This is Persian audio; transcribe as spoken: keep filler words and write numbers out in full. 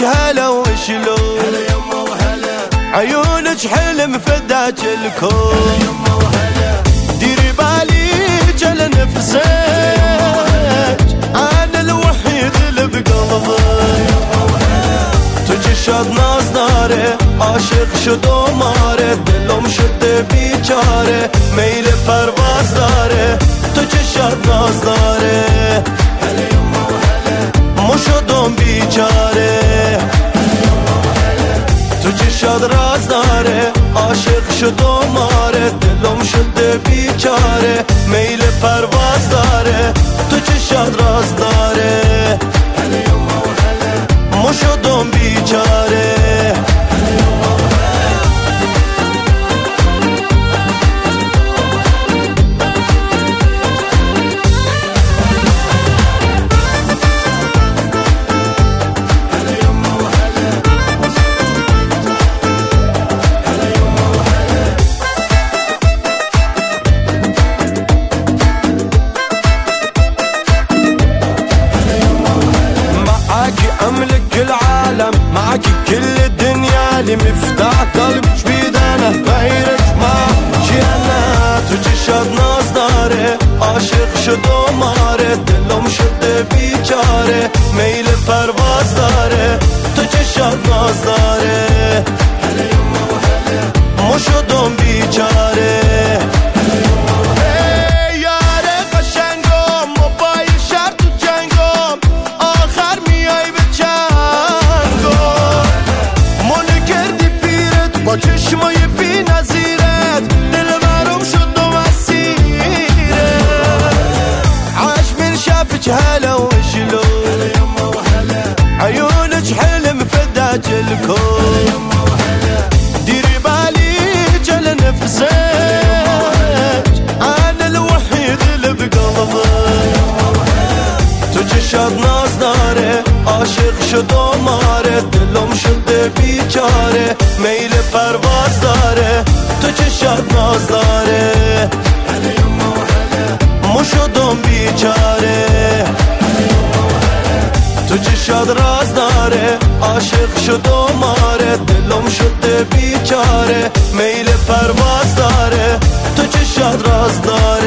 شافك هلا وشلو هلا يما وهلا عيونك حلم فداك الكون هلا يما وهلا ديري باليك على نفسك انا الوحيد اللي بقلبك تجي شاد ناز داره عاشق شد و ماره دلم شده بیچاره میل پرواز داره تجی شاد ناز داره هلا یما و هلا مو شدم بیچاره هلا یما و هلا تجی شاد راز داره عاشق شد و ماره دلم شده بیچاره میل پرواز داره تجی شاد راز داره هلا یما و هلا مو شدم بیچاره أملك العالم معك كل الدنيا اللي مفتاح قلبك بيدانا غيرك ما جينا تجي شاد ناز داره عاشق شد و ماره دلم شده بیچاره میل پرواز داره تجي شاد ناز داره هلا یما و هلا مو شدم بیچاره هلا یما و هلا یار قشنگم موبایل شرط تو جنگم آخر میای با چشمای بی نظیرت دل برام شد و مسیرت عاش من شافك هلا وشلو هلا يما وهلا عيونك حلم فداك الكون ديري باليك على نفسك انا الوحيد اللي بقلبك تجي شاد ناز داره عاشق شد و ماره دلم شده بیچاره میل پرواز داره تو چه شاد ناز داره هلا یما و هلا مو شدم بیچاره هلا یما و هلا تو چه شاد راز داره عاشق شد و ماره دلم شده بیچاره میل پرواز داره تو چه شاد راز داره